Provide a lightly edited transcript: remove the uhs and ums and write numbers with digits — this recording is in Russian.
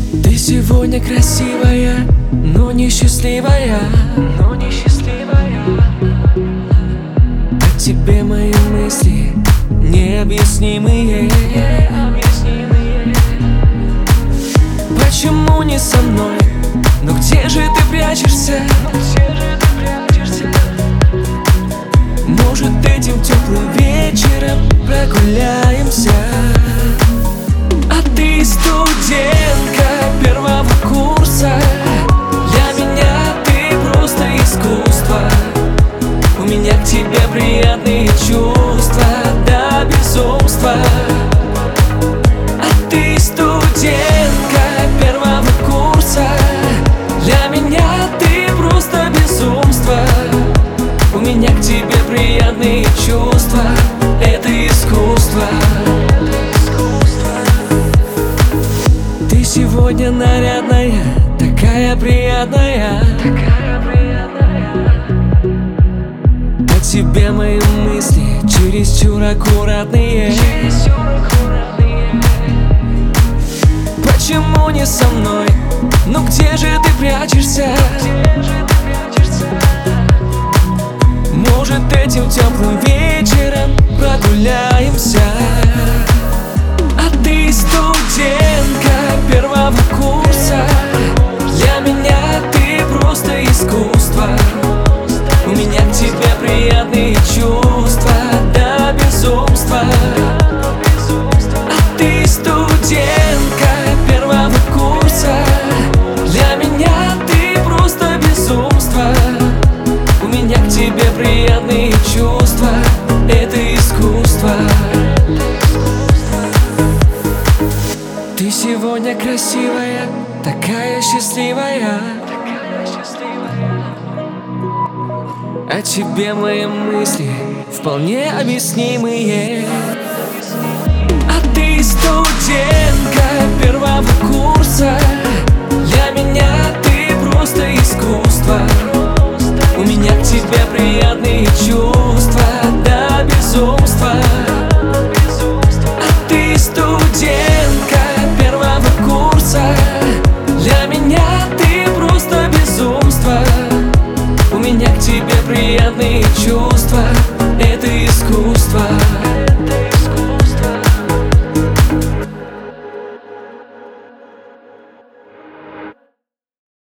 Ты сегодня красивая, но несчастливая. О тебе мои мысли необъяснимые. Почему не со мной? Ну где же ты прячешься? Может, этим теплым вечером прогуляемся? А ты студентка первого курса. Для меня ты просто искусство. У меня к тебе приятные чувства до безумства. А ты студентка первого курса. Для меня ты просто безумство. У меня к тебе приятные чувства. Это искусство. Ты сегодня нарядная, такая приятная. О тебе мои мысли чересчур аккуратные. Почему не со мной? Ну где же ты прячешься? Может, этим теплым вечером прогуляемся? А ты студентка первого курса. Для меня ты просто искусство. У меня к тебе приятные чувства до безумства. А ты студентка первого курса. Для меня ты просто безумство. У меня к тебе приятные чувства. Это искусство. Ты сегодня красивая, такая счастливая. О тебе мои мысли вполне объяснимые. А ты студентка первого курса. Для меня ты просто искусство. У меня к тебе приятные чувства до безумия.